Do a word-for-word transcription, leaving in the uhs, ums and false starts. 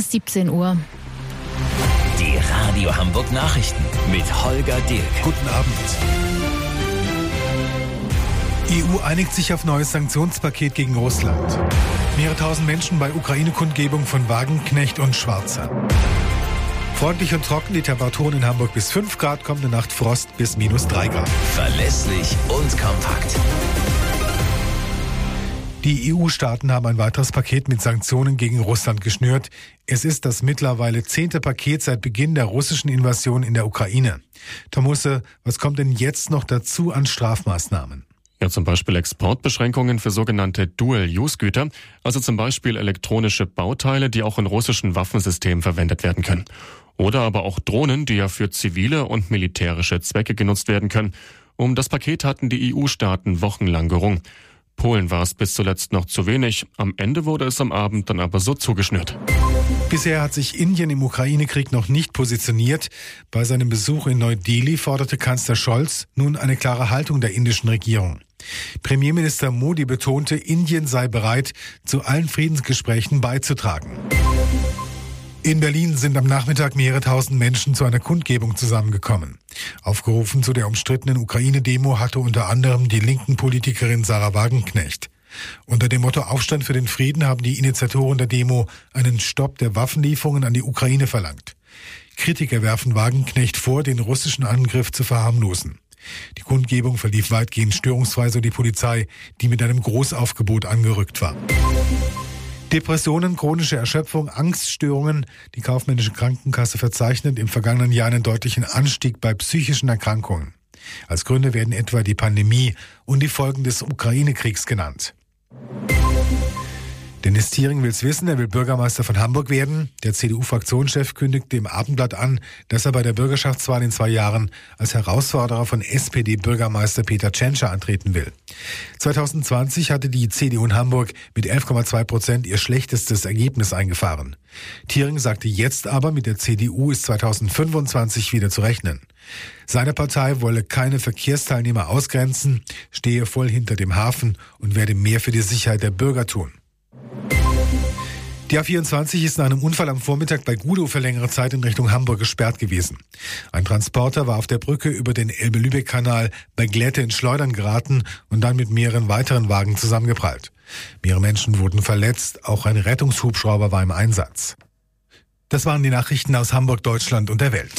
siebzehn Uhr. Die Radio Hamburg Nachrichten mit Holger Dilk. Guten Abend. E U einigt sich auf neues Sanktionspaket gegen Russland. Mehrere tausend Menschen bei Ukraine-Kundgebung von Wagenknecht und Schwarzer. Freundlich und trocken, die Temperaturen in Hamburg bis fünf Grad, kommende Nacht Frost bis minus drei Grad. Verlässlich und kompakt. Die E U-Staaten haben ein weiteres Paket mit Sanktionen gegen Russland geschnürt. Es ist das mittlerweile zehnte Paket seit Beginn der russischen Invasion in der Ukraine. Tom Husse, was kommt denn jetzt noch dazu an Strafmaßnahmen? Ja, zum Beispiel Exportbeschränkungen für sogenannte Dual-Use-Güter, also zum Beispiel elektronische Bauteile, die auch in russischen Waffensystemen verwendet werden können. Oder aber auch Drohnen, die ja für zivile und militärische Zwecke genutzt werden können. Um das Paket hatten die E U-Staaten wochenlang gerungen. Polen war es bis zuletzt noch zu wenig. Am Ende wurde es am Abend dann aber so zugeschnürt. Bisher hat sich Indien im Ukraine-Krieg noch nicht positioniert. Bei seinem Besuch in Neu-Delhi forderte Kanzler Scholz nun eine klare Haltung der indischen Regierung. Premierminister Modi betonte, Indien sei bereit, zu allen Friedensgesprächen beizutragen. In Berlin sind am Nachmittag mehrere tausend Menschen zu einer Kundgebung zusammengekommen. Aufgerufen zu der umstrittenen Ukraine-Demo hatte unter anderem die linken Politikerin Sarah Wagenknecht. Unter dem Motto Aufstand für den Frieden haben die Initiatoren der Demo einen Stopp der Waffenlieferungen an die Ukraine verlangt. Kritiker werfen Wagenknecht vor, den russischen Angriff zu verharmlosen. Die Kundgebung verlief weitgehend störungsfrei, so die Polizei, die mit einem Großaufgebot angerückt war. Depressionen, chronische Erschöpfung, Angststörungen. Die kaufmännische Krankenkasse verzeichnet im vergangenen Jahr einen deutlichen Anstieg bei psychischen Erkrankungen. Als Gründe werden etwa die Pandemie und die Folgen des Ukraine-Kriegs genannt. Dennis Thiering will's wissen, er will Bürgermeister von Hamburg werden. Der C D U-Fraktionschef kündigte im Abendblatt an, dass er bei der Bürgerschaftswahl in zwei Jahren als Herausforderer von S P D-Bürgermeister Peter Tschentscher antreten will. zwanzig zwanzig hatte die C D U in Hamburg mit elf Komma zwei Prozent ihr schlechtestes Ergebnis eingefahren. Thiering sagte jetzt aber, mit der C D U ist zwanzig fünfundzwanzig wieder zu rechnen. Seine Partei wolle keine Verkehrsteilnehmer ausgrenzen, stehe voll hinter dem Hafen und werde mehr für die Sicherheit der Bürger tun. Die A vierundzwanzig ist nach einem Unfall am Vormittag bei Gudow für längere Zeit in Richtung Hamburg gesperrt gewesen. Ein Transporter war auf der Brücke über den Elbe-Lübeck-Kanal bei Glätte in Schleudern geraten und dann mit mehreren weiteren Wagen zusammengeprallt. Mehrere Menschen wurden verletzt, auch ein Rettungshubschrauber war im Einsatz. Das waren die Nachrichten aus Hamburg, Deutschland und der Welt.